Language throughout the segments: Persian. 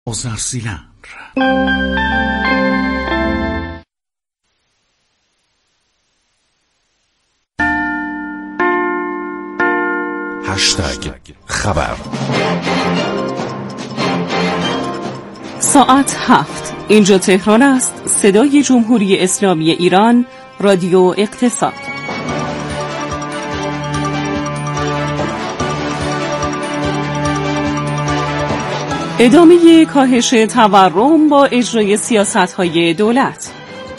Ozarsilar. هشتگ خبر. ساعت 7. اینجا تهران است. صدای جمهوری اسلامی ایران، رادیو اقتصاد. ادامه کاهش تورم با اجرای سیاست‌های دولت.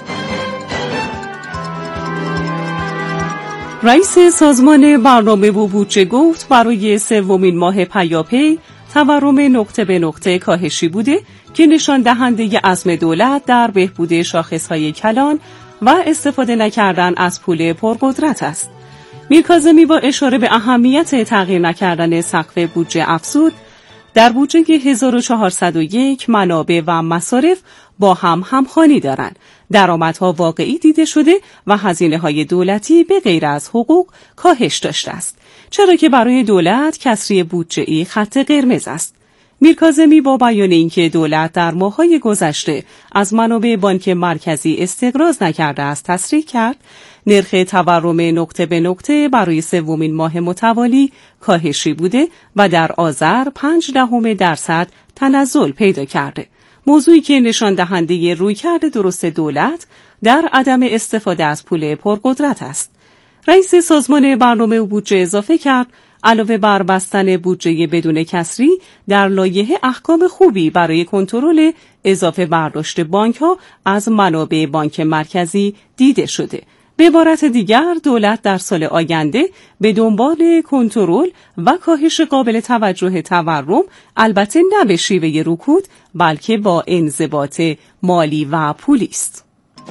رئیس سازمان برنامه و بودجه گفت برای سومین ماه پیاپی تورم نقطه به نقطه کاهشی بوده که نشان دهنده عزم دولت در بهبود شاخص‌های کلان و استفاده نکردن از پول پرقدرت است. میرکاظمی با اشاره به اهمیت تغییر نکردن سقف بودجه افزود در بودجه 1401 منابع و مصارف با هم همخوانی دارند. درآمدها واقعی دیده شده و هزینه‌های دولتی به غیر از حقوق کاهش داشته است، چرا که برای دولت کسری بودجه‌ای خط قرمز است. میرکاظمی با بیان اینکه دولت در ماه‌های گذشته از منابع بانک مرکزی استقراض نکرده است تصریح کرد نرخ تورم نقطه به نقطه برای سومین ماه متوالی کاهشی بوده و در آذر 0.5% تنزل پیدا کرده، موضوعی که نشان دهنده رویکرد درست دولت در عدم استفاده از پول پرقدرت است. رئیس سازمان برنامه و بودجه اضافه کرد علاوه بر بستن بودجه بدون کسری، در لایحه احکام خوبی برای کنترل اضافه برداشت بانک‌ها از منابع بانک مرکزی دیده شده. به عبارت دیگر دولت در سال آینده به دنبال کنترل و کاهش قابل توجه تورم، البته نه به شیوه رکود بلکه با انضباط مالی و پولی است.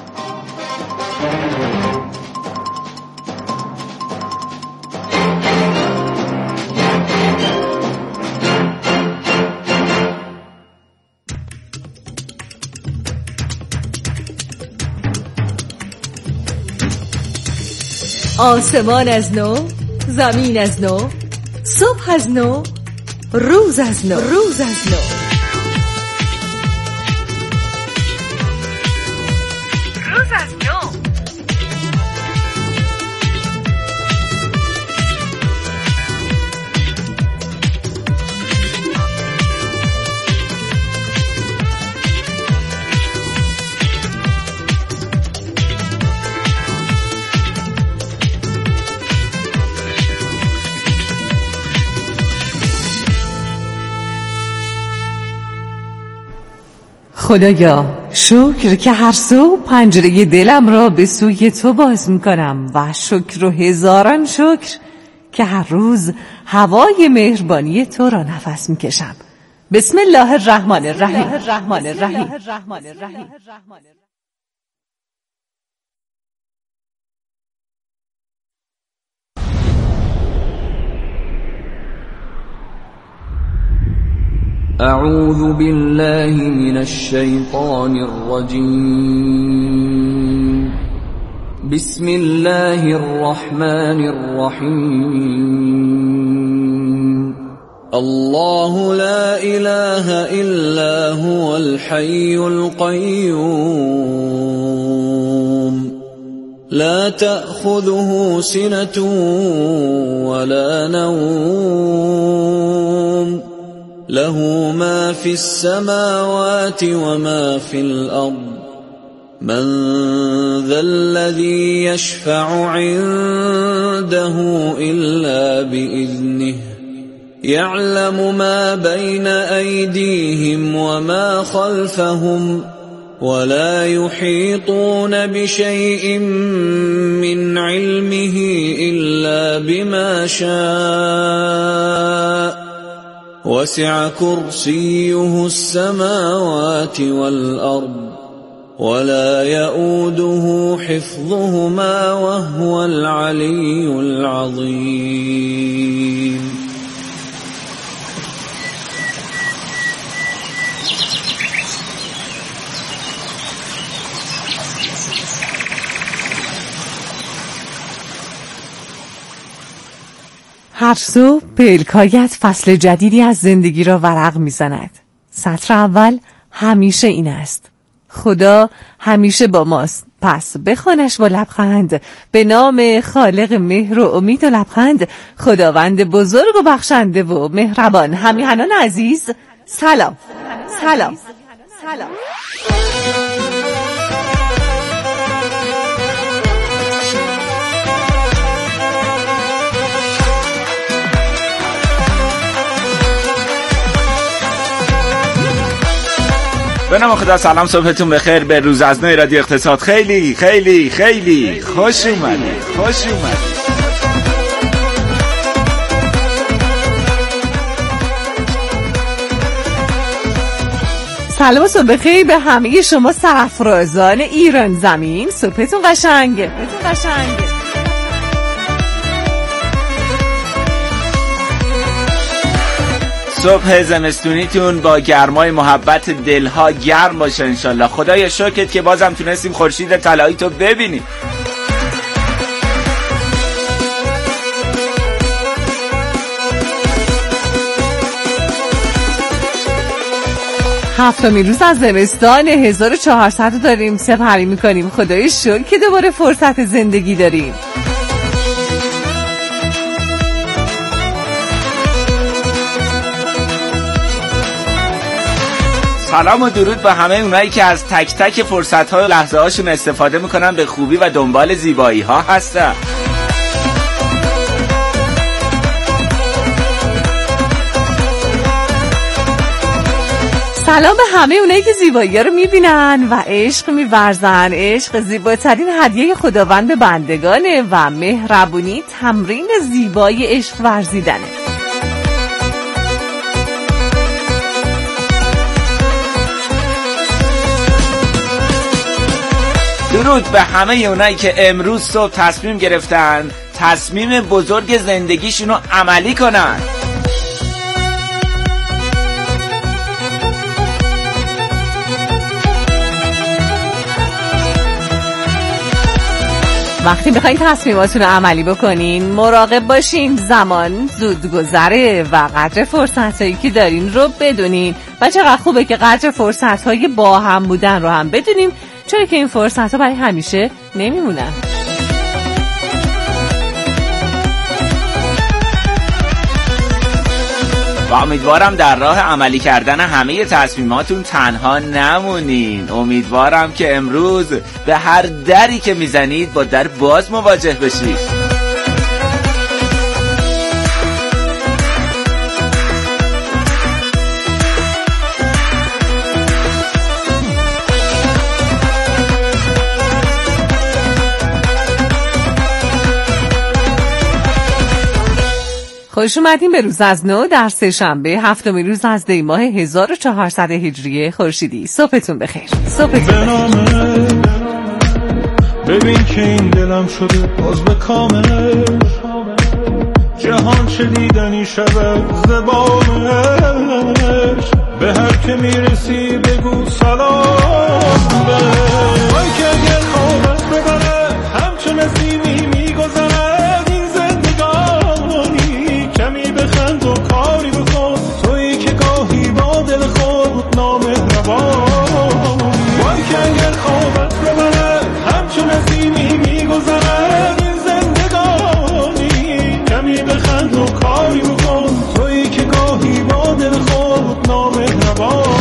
آسمان از نو، زمین از نو، صبح از نو، روز از نو، روز از نو. روز از نو. خدایا شکر که هر صبح پنجره دلم را به سوی تو باز میکنم و شکر و هزاران شکر که هر روز هوای مهربانی تو را نفس میکشم. بسم الله الرحمن الرحیم. أعوذ بالله من الشيطان الرجيم. بسم الله الرحمن الرحيم. الله لا إله إلا هو الحي القيوم لا تأخذه سنة ولا نوم له ما في السماوات وما في الأرض من ذا الذي يشفع عنده إلا بإذنه يعلم ما بين أيديهم وما خلفهم ولا يحيطون بشيء من علمه إلا بما شاء وسع كرسيه السماوات والأرض ولا يؤوده حفظهما وهو العلي العظيم. هر صبح پلکایت فصل جدیدی از زندگی را ورق می‌زند. سطر اول همیشه این است: خدا همیشه با ماست. پس بخوانش با لبخند. به نام خالق مهر و امید و لبخند، خداوند بزرگ و بخشنده و مهربان. همیهنان عزیز، سلام. سلام. سلام. به نام خدا. سلام، صبحتون بخیر. به روز از نو رادیو اقتصاد خیلی خیلی خیلی خوش اومدید. خوش اومدید. سلام و صبح بخیر به همه شما سرفرازان ایران زمین. صبحتون قشنگه. صبح زمستونیتون با گرمای محبت دلها گرم باشه انشالله. خدایا شکرت که بازم تونستیم خورشید طلایی تو ببینیم. هفتمین روز از زمستان 1400 داریم سپری میکنیم. خدای شکر که دوباره فرصت زندگی داریم. سلام و درود به همه اونایی که از تک تک فرصت‌ها و لحظه هاشون استفاده میکنن به خوبی و دنبال زیبایی ها هستن. سلام به همه اونایی که زیبایی ها رو میبینن و عشق میورزن. عشق زیباترین هدیه خداوند به بندگانه و مهربونی تمرین زیبای عشق ورزیدنه. درود به همه اونایی که امروز صبح تصمیم گرفتن تصمیم بزرگ زندگیشونو عملی کنن. وقتی بخواین تصمیماتون رو عملی بکنین مراقب باشین زمان زود گذره و قدر فرصتایی که دارین رو بدونین و چقدر خوبه که قدر فرصتهای با هم بودن رو هم بدونیم، چون که این فرصتها برای همیشه نمیمونن. و امیدوارم در راه عملی کردن همه تصمیماتون تنها نمونین. امیدوارم که امروز به هر دری که میزنید با در باز مواجه بشید. خوش اومدین به روز از نو در سه شنبه هفتمین روز از دی ماه 1400 هجری خورشیدی. صبحتون بخیر. ببین که این دلم شده باز به کامل، جهان چه دیدنی شود زبانش، به هر که میرسی بگو سلام بهش. وای که اگر خوابت ببره همچون نسیمی میگذرد این زندگانی، کمی بخند و کاری بکن تویی که گاهی با دل خود نامهربان. وای که اگر خوابت ببره همچون نسیمی میگذرد این زندگانی، کمی بخند و کاری بکن تویی که گاهی با دل خود نامهربان.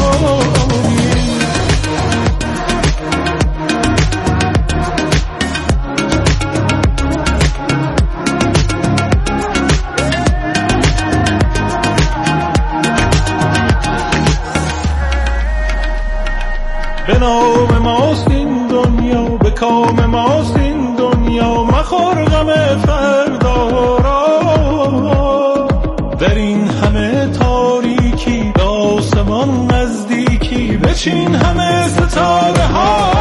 به نام ماست این دنیا، به کام ماست این دنیا، مخور غم فردا را. در این همه تاریکی به آسمان نزدیکی، بچین همه ستاره ها.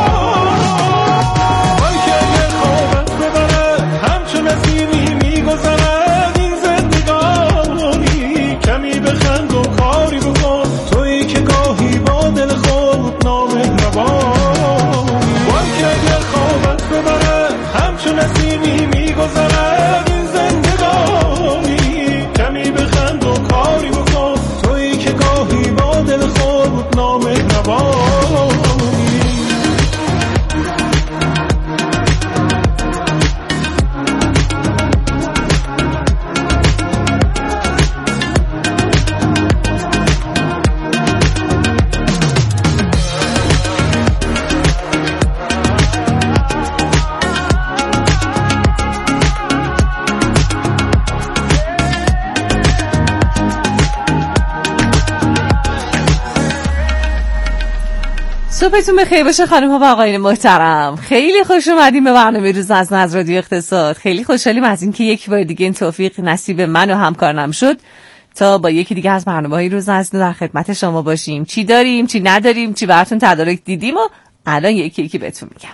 وای که اگر خوابت ببره همچون نسیمی میگذرد این زندگانی، کمی بخند و کاری بکن تویی که گاهی با دل خود نامهربان. وای که اگر خوابت ببره همچون نسیمی میگذرد این زندگانی، کمی بخند و کاری بکن تویی که گاهی با دل صبحتون بخیر باشه خانم ها و آقایان محترم. خیلی خوش اومدیم به برنامه روز از رادیو اقتصاد. خیلی خوشحالیم از اینکه یک بار دیگه این توفیق نصیب من و همکارانم شد تا با یکی دیگه از برنامه‌های روز از در خدمت شما باشیم. چی داریم، چی نداریم، چی براتون تدارک دیدیم و الان یکی یکی بهتون میگم.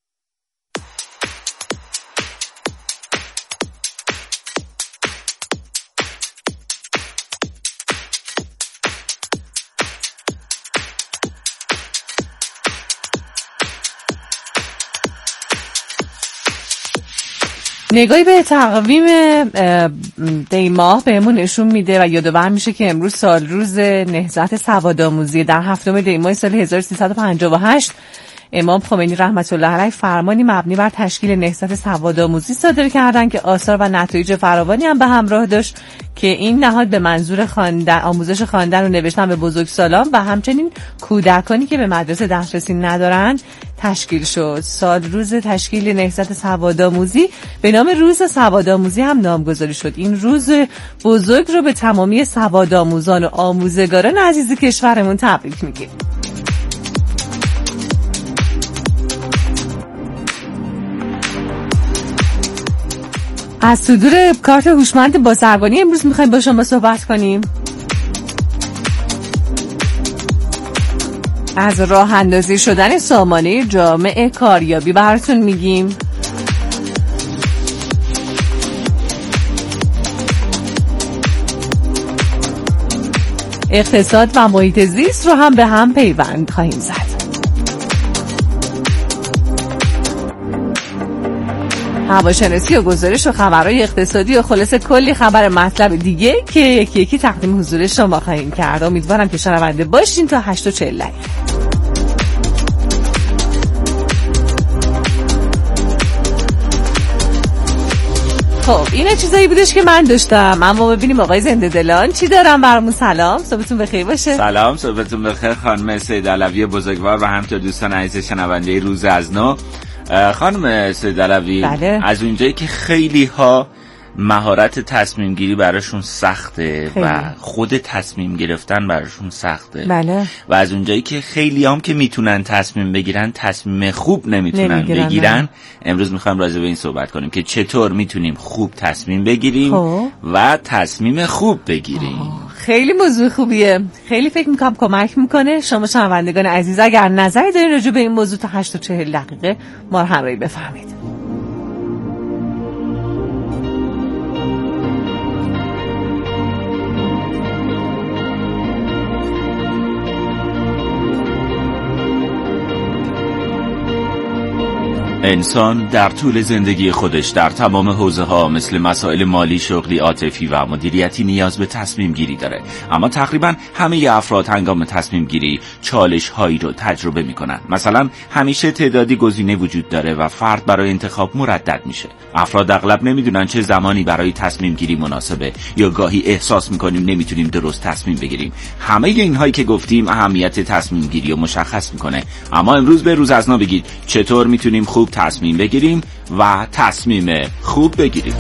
نگاهی به تقویم دی ماه بهمون نشون میده و یادآور میشه که امروز سال روز نهضت سوادآموزی. در 7 دی ماه سال 1358 امام خمینی رحمت الله علیه فرمانی مبنی بر تشکیل نهضت سوادآموزی صادر کردند که آثار و نتایج فراوانی هم به همراه داشت که این نهاد به منظور خواندن، آموزش خواندن و نوشتن به بزرگسالان و همچنین کودکانی که به مدرسه دسترسی ندارند تشکیل شد. سال روز تشکیل نهضت سوادآموزی به نام روز سوادآموزی هم نامگذاری شد. این روز بزرگ رو به تمامی سوادآموزان و آموزگاران عزیز کشورمون تبریک میگیم. از صدور کارت هوشمند بازرگانی امروز میخوایم با شما صحبت کنیم. از راه اندازی شدن سامانه جامع کاریابی براتون میگیم. اقتصاد و محیط زیست رو هم به هم پیوند خواهیم زد. هواشناسی و گزارش و خبرهای اقتصادی و خلاصه کلی خبر مطلب دیگه که یکی یکی تقدیم حضور شما خواهیم کرد. امیدوارم که شنونده باشین تا 8:40. خب این چیزایی بودش که من داشتم، اما ببینیم آقای زنده دلان چی دارم برامون. سلام، صبحتون بخیر باشه. سلام، صبحتون بخیر خانم سید علوی بزرگوار و همینطور دوستان عزیز شنونده روز از نو. خانم سید علوی، بله. از اونجایی که خیلی ها مهارت تصمیم گیری براشون سخته خیلی. و خود تصمیم گرفتن براشون سخته، بله. و از اونجایی که خیلی هم که میتونن تصمیم بگیرن تصمیم خوب نمیتونن بگیرن، امروز میخوایم راجع به این صحبت کنیم که چطور میتونیم خوب تصمیم بگیریم و تصمیم خوب بگیریم. خیلی موضوع خوبیه. خیلی فکر میکنم کمک میکنه. شما شنوندگان عزیز اگر نظری دارین راجع به این موضوع تا 8:40 ما رو همراهی بفرمایید. انسان در طول زندگی خودش در تمام حوزه‌ها مثل مسائل مالی، شغلی، عاطفی و مدیریتی نیاز به تصمیم گیری داره. اما تقریبا همه افراد هنگام تصمیم گیری چالش هایی رو تجربه میکنن. مثلا همیشه تعدادی گزینه وجود داره و فرد برای انتخاب مردد میشه. افراد اغلب نمیدونن چه زمانی برای تصمیم گیری مناسبه، یا گاهی احساس میکنیم نمیتونیم درست تصمیم بگیریم. همه اینهایی که گفتیم اهمیت تصمیم گیری رو مشخص میکنه. اما امروز به روز از نو بگید چطور میتونیم خوب تصمیم بگیریم و تصمیم خوب بگیریم.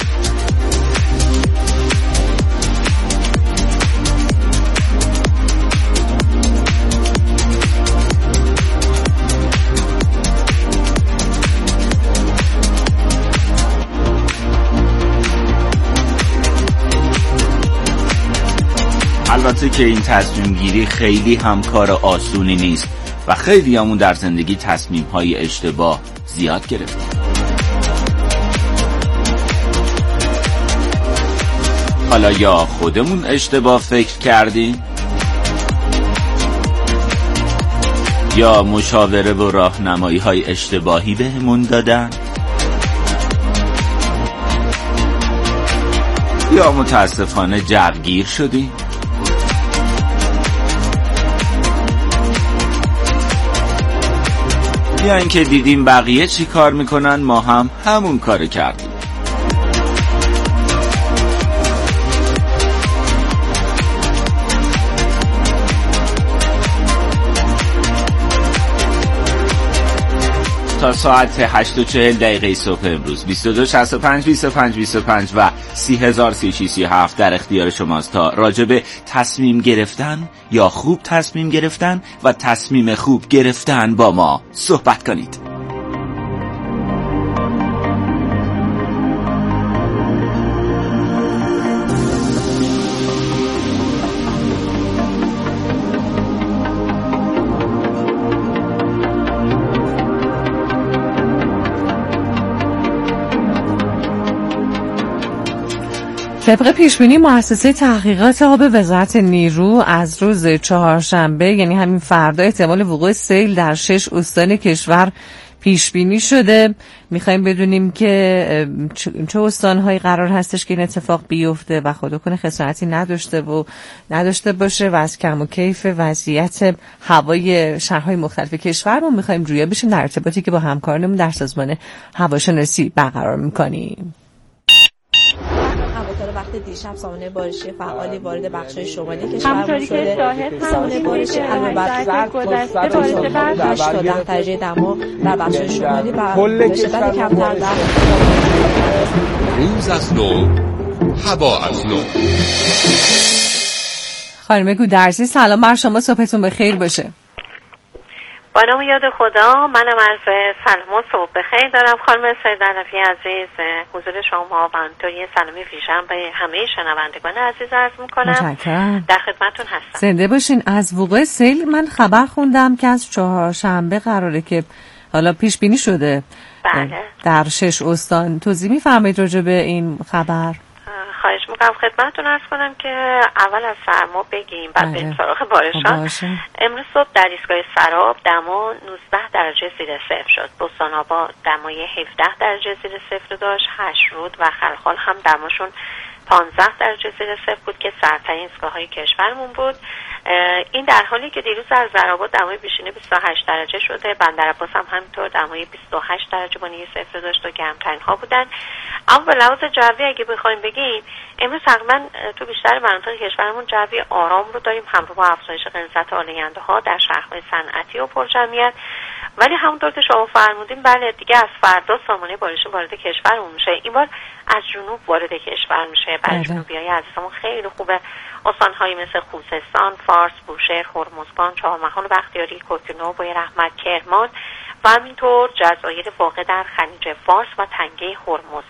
البته که این تصمیم گیری خیلی هم کار آسونی نیست و خیلی همون در زندگی تصمیم های اشتباه زیاد گرفتیم. حالا یا خودمون اشتباه فکر کردیم یا مشاوره و راهنمایی های اشتباهی بهمون دادن، یا متاسفانه جوگیر شدیم. یا اینکه دیدیم بقیه چی کار میکنن ما هم همون کار کردیم. تا ساعت 8:40 صبح امروز 22 65 25 25 و 303637 در اختیار شماست تا راجع به تصمیم گرفتن یا خوب تصمیم گرفتن و تصمیم خوب گرفتن با ما صحبت کنید. طبق پیشبینی مؤسسه تحقیقات آب وزارت نیرو از روز چهارشنبه یعنی همین فردا احتمال وقوع سیل در 6 استان کشور پیشبینی شده. میخوایم بدونیم که چه استان‌هایی قرار هستش که این اتفاق بیفته و خدا کنه خسارتی نداشته باشه و از کم و کیف وضعیت هوای شهرهای مختلف کشورمون میخوایم جویا بشیم در ارتباطی که با همکارانمون در سازمان هواشناسی برقرار میکنیم. وقت دیشب سامانه بارشی فعالی وارد بخش‌های شمالی کشور شده. سامانه بارشی علاوه بر گذشته بارش برف 8 تا 10 درجه دما در بخش‌های شمالی و شدت کمتر در روز از نو، هوا از نو. خانم گودرزی سلام بر شما، صبحتون بخیر باشه. با نام یاد خدا، منم عرض سلام و صبح بخیر دارم خانم سیدعلوی عزیز. حضور شما و همینطور یه سلامی ویژه‌ام به همه شنوندگان عزیز عرض می‌کنم. متشکرم. در خدمتتون هستم. زنده باشین. از وقوع سیل من خبر خوندم که از چهارشنبه قراره که حالا پیش بینی شده. بله. در 6 استان. توضیح می‌فرمایید راجع به این خبر؟ خواهش میکنم خدمتتون عرض کنم که اول از سرما بگیم بعد بریم سراغ بارشان. امروز صبح در ایستگاه سراب دما 19 درجه زیر صفر شد. بستان‌آباد دمای 17 درجه زیر صفر داشت. هشرود و خلخال هم دماشون 15 درجه زیر صفر بود که سرترین ایستگاه‌های کشورمون بود. این در حالی که دیروز در زرآباد دمای بیشینه 28 درجه شده. بندرعباس هم همینطور دمای 28 درجه بانی صفر داشت و گرمترین ها بودن. اما به لحاظ جوی اگه بخوایم بگیم امروز تقریبا تو بیشتر مناطق کشورمون جوی آرام رو داریم همراه با افزایش غلظت آلاینده ها در شهرهای صنعتی و پرجمعیت. ولی همونطور که شما فرمودین بله دیگه از فردا سامانه بارش وارد کشورمون میشه. این بار از جنوب وارد کشور میشه. برای جنوبیای عزیزمون خیلی خوبه. استان‌هایی مثل خوزستان، فارس، بوشهر، هرمزگان، چهارمحال بختیاری، کوکنو، بوی رحمت، کرمان و همینطور جزایر واقع در خلیج فارس و تنگه هرمز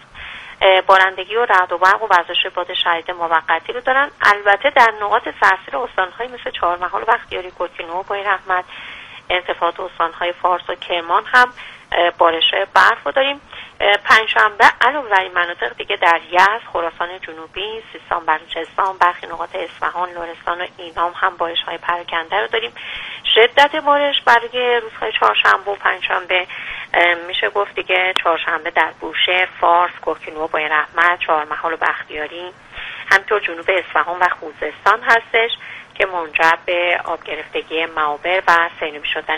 بارندگی و رعد و برق و وزش باد شدید موقتی رو دارن. البته در نقاط سراسر استان‌های مثل چهارمحال بختیاری، کوکنو، بوی رحمت، ارتفاعات استان‌های فارس و کرمان هم بارش برف رو داریم. پنجشنبه علاوه بر این مناطق دیگه در یزد، خراسان جنوبی، سیستان، بلوچستان، برخی نقاط اصفهان، لرستان و اینام هم بارش‌های پراکنده رو داریم. شدت بارش برای روزهای چهارشنبه و پنجشنبه میشه گفت دیگه چهارشنبه در بوشهر، فارس، کوکنو، بوی رحمت، چهارمحال و بختیاری، همینطور جنوب اصفهان و خوزستان هستش که منجر به آب گرفتگی معابر و سیلابی شدن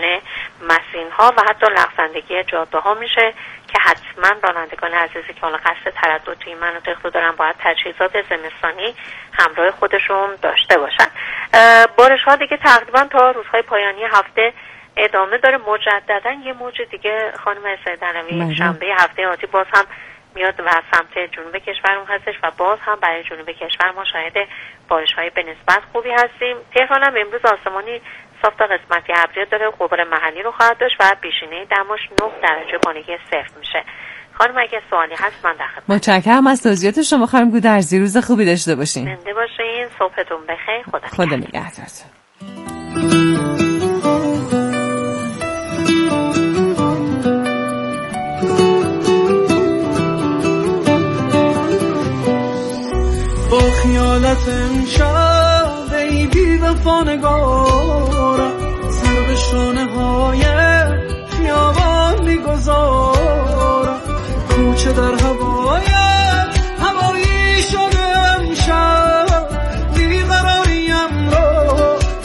مسیرها و حتی لغزندگی جاده ها میشه که حتما رانندگان عزیزی که حالا قصد تردد توی این مناطق رو دارن باید تجهیزات زمستانی همراه خودشون داشته باشن. بارش ها دیگه تقریبا تا روزهای پایانی هفته ادامه داره. مجددا یه موج دیگه خانم سیدعلوی شنبه هفته آتی باز هم میاد و سمت جنوب کشورمون هستش و باز هم برای جنوب کشور ما شاهد بارش‌های به نسبت خوبی هستیم. تهران هم امروز آسمانی صاف تا قسمتی ابری داره، غبار محلی رو خواهد داشت و بیشینه دماش 9 درجه بانگی صفر میشه. خانم اگه سوالی هست من در خدمت. متشکرم از توضیحات شما خانم گودرزی. روز خوبی داشته باشین. زنده باشین. صبحتون بخیر. خدا نگهدارتون. با خیالت امشب ای بی وفا نگارم سر به شانه های خیابان میگذارم کوچه در هوایی شده امشب بیقراریم رو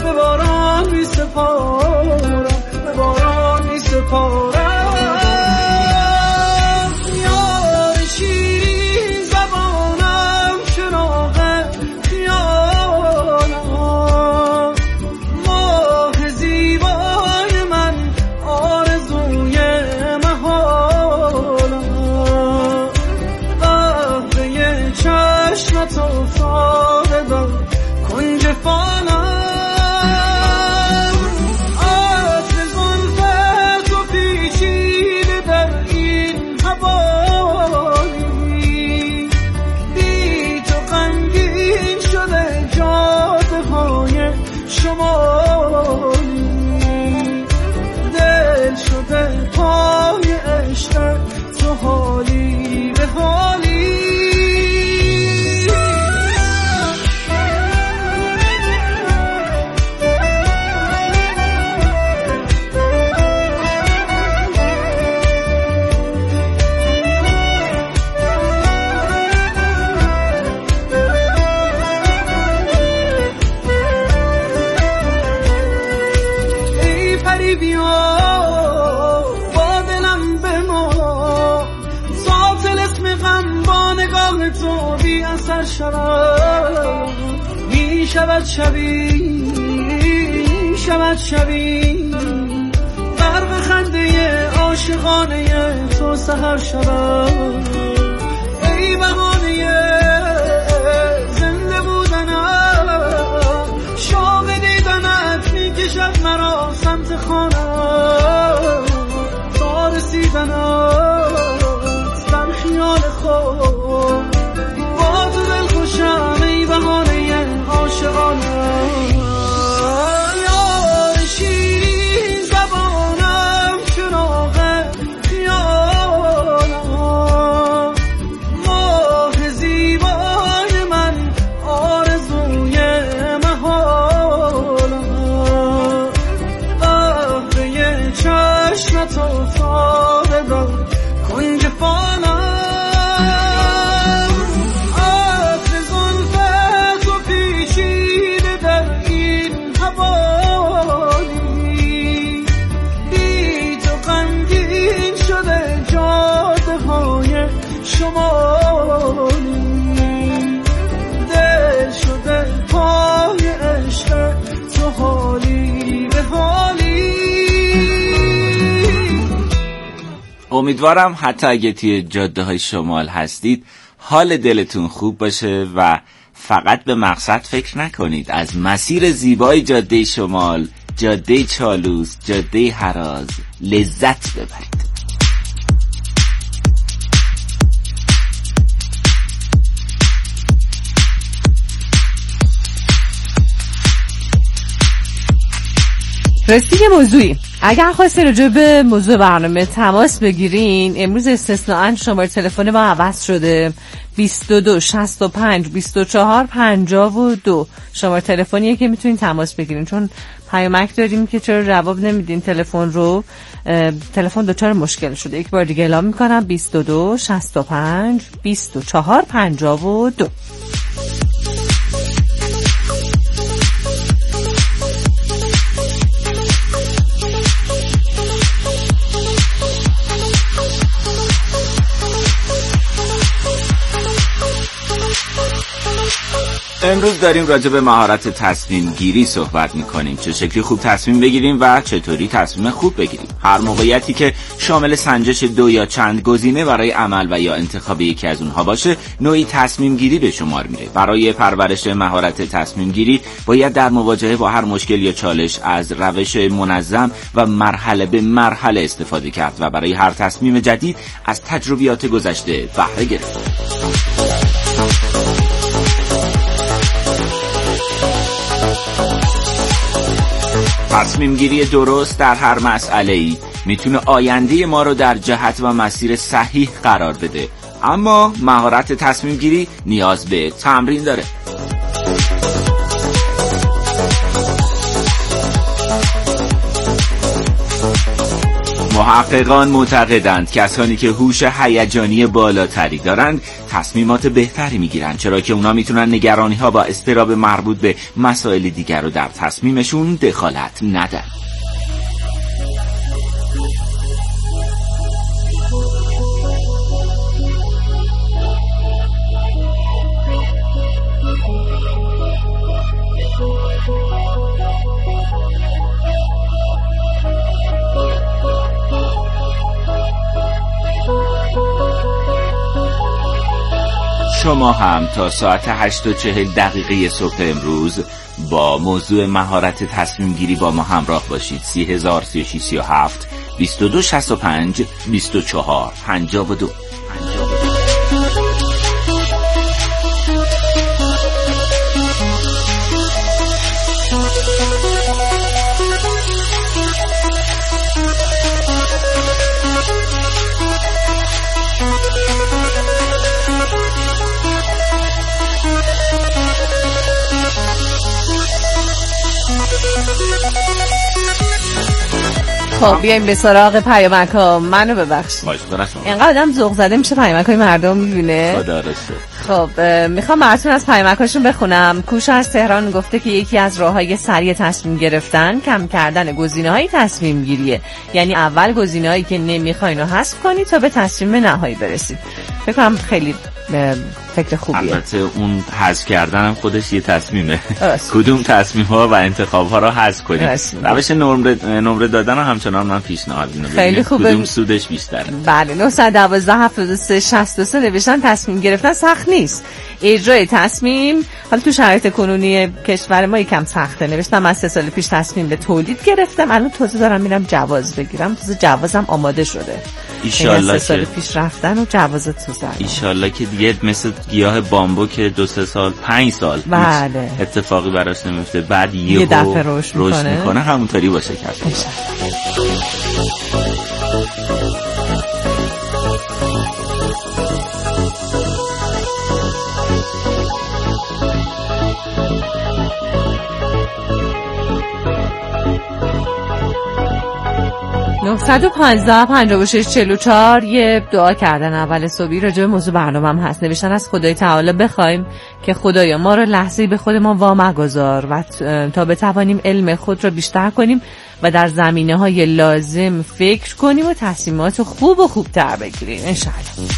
بگی بیا با دلم بما تا طلسم غم با نگاه تو بی اثر شود می شود شبی برق خنده عاشقانه تو سحر شود ای بهانه زنده بودنم شوق دیدنت میکشد مرا سمت خانم تا رسیدنت در خیال خود با تو دل خوشم ای بهانه عاشقانم امیدوارم حتی اگه توی جاده های شمال هستید حال دلتون خوب باشه و فقط به مقصد فکر نکنید. از مسیر زیبای جاده شمال، جاده چالوس، جاده هراز لذت ببرید. رسیدیم موضوعی. اگر خواستید راجع به موضوع برنامه تماس بگیرین، امروز استثناءً شماره تلفن ما عوض شده. 22 65 24 52 شماره تلفنیه که میتونین تماس بگیرین، چون پیامک داریم که چرا جواب نمیدین تلفن رو. تلفن دچار مشکل شده. یک بار دیگه اعلام میکنم 22 65 24 52. امروز داریم راجع به مهارت تصمیم گیری صحبت میکنیم. چه شکلی خوب تصمیم بگیریم و چطوری تصمیم خوب بگیریم. هر موقعیتی که شامل سنجش دو یا چند گزینه برای عمل و یا انتخاب یکی از اونها باشه، نوعی تصمیم گیری به شمار میره. برای پرورش مهارت تصمیم گیری باید در مواجهه با هر مشکل یا چالش از روش منظم و مرحله به مرحله استفاده کرد و برای هر تصمیم جدید از تجربیات گذشته بهره گرفت. تصمیم گیری درست در هر مسئله‌ای میتونه آینده ما رو در جهت و مسیر صحیح قرار بده، اما مهارت تصمیم گیری نیاز به تمرین داره. محققان معتقدند کسانی که هوش هیجانی بالاتری دارند تصمیمات بهتری میگیرند، چرا که اونا میتونن نگرانی‌ها و اضطراب مربوط به مسائل دیگر رو در تصمیمشون دخالت ندن. شما هم تا ساعت 8:40 صبح امروز با موضوع مهارت تصمیم گیری با ما همراه باشید. 303637 2265 24 52. خب بیایم به سراغ پیامک‌ها. منو ببخشید. اینقدر آدم ذوق زده میشه پیامک‌های مردم میبینه. خدا رسه. خب میخوام براتون از پیامکاشون بخونم. کوشا از تهران گفته که یکی از راههای سریع تصمیم گرفتن کم کردن گزینه‌های تصمیم گیریه. یعنی اول گزینه‌هایی که نمیخواین رو حذف کنید تا به تصمیم نهایی برسید. فکر کنم خیلی فکر خوبیه. البته اون حذف کردن هم خودش یه تصمیمه. کدوم تصمیم‌ها و انتخاب‌ها رو حذف کنیم. روش نمره دادن رو همچنان من پیشنهاد می‌کنم. خیلی خوبه. کدوم سودش بیشتره. بله 912 73 63 نوشتن تصمیم گرفتن سخت نیست. اجرای تصمیم حالا تو شرایط کنونی کشور ما یکم سخته. نوشتم از 3 سال پیش تصمیم به تولید گرفتم، الان تازه دارم میرم جواز بگیرم، تازه جوازم آماده شده. ایشالله 3 سال پیش رفتن و جوازت تو زدن. ایشالله که دیگه مثل گیاه بامبو که 2-3 سال 5 سال بله. اتفاقی براش نمیفته، بعد یه دفعه رشد میکنه همونطوری باشه کرد. 915 56 44 یه دعا کردن اول صبحی راجع به موضوع برنامه‌ام هست. نوشتن از خدای تعالی بخوایم که خدایا ما رو لحظه‌ای به خودمان وامگذار و تا بتوانیم علم خود را بیشتر کنیم و در زمینه‌های لازم فکر کنیم و تصمیمات خوب و خوبتر بگیریم ان شاءالله.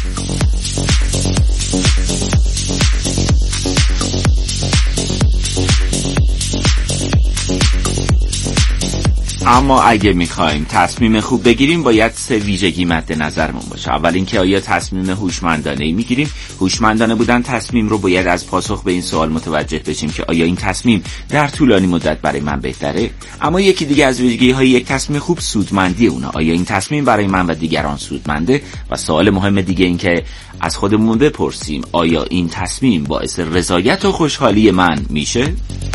اما اگه میخوایم تصمیم خوب بگیریم باید 3 ویژگی مد نظرمون باشه. اول اینکه آیا تصمیم هوشمندانه‌ای میگیریم؟ هوشمندانه بودن تصمیم رو باید از پاسخ به این سوال متوجه بشیم که آیا این تصمیم در طولانی مدت برای من بهتره؟ اما یکی دیگه از ویژگی‌های یک تصمیم خوب سودمندی اونه. آیا این تصمیم برای من و دیگران سودمنده؟ و سوال مهم دیگه این که از خودمون بپرسیم آیا این تصمیم باعث رضایت و خوشحالی من میشه؟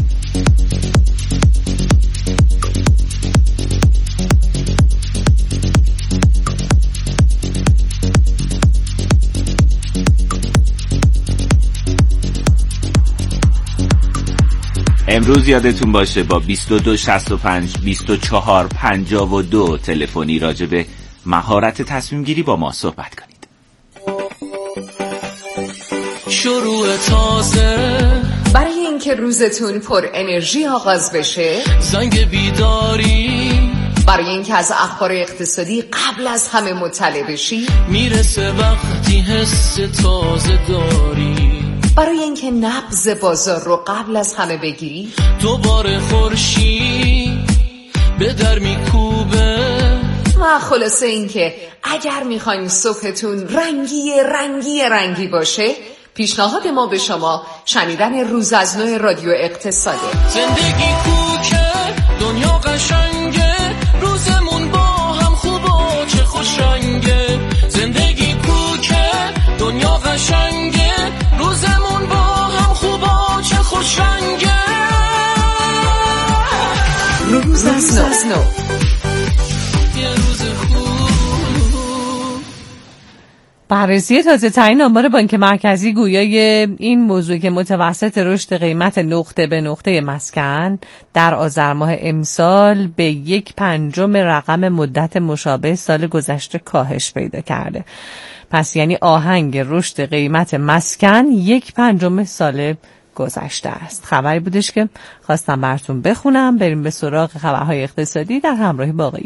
امروز یادتون باشه با 22 65 24 52 تلفنی راجع به مهارت تصمیم گیری با ما صحبت کنید. شروع تازه برای اینکه روزتون پر انرژی آغاز بشه، زنگ بیداری برای اینکه از اخبار اقتصادی قبل از همه مطلع بشی، میرسه وقتی حس تازه داری، برای اینکه نبض بازار رو قبل از همه بگیری، دوباره خورشید به در میکوبه و خلاصه اینکه اگر میخواین صبحتون رنگی باشه، پیشنهاد ما به شما شنیدن روز از نو رادیو اقتصاده. زندگی کوکه دنیا قشنگه، روزمون با هم خوبه چه خوشنگه. زندگی کوکه دنیا قشنگه، روزمون با هم خوبه چه خوشنگه. روز از نو بررسی تازه ترین آمار بانک مرکزی گویای این موضوع که متوسط رشد قیمت نقطه به نقطه مسکن در آذر ماه امسال به 1/5 رقم مدت مشابه سال گذشته کاهش پیدا کرده. پس یعنی آهنگ رشد قیمت مسکن 1/5 سال گذشته است. خبری بودش که خواستم براتون بخونم. بریم به سراغ خبرهای اقتصادی در همراهی با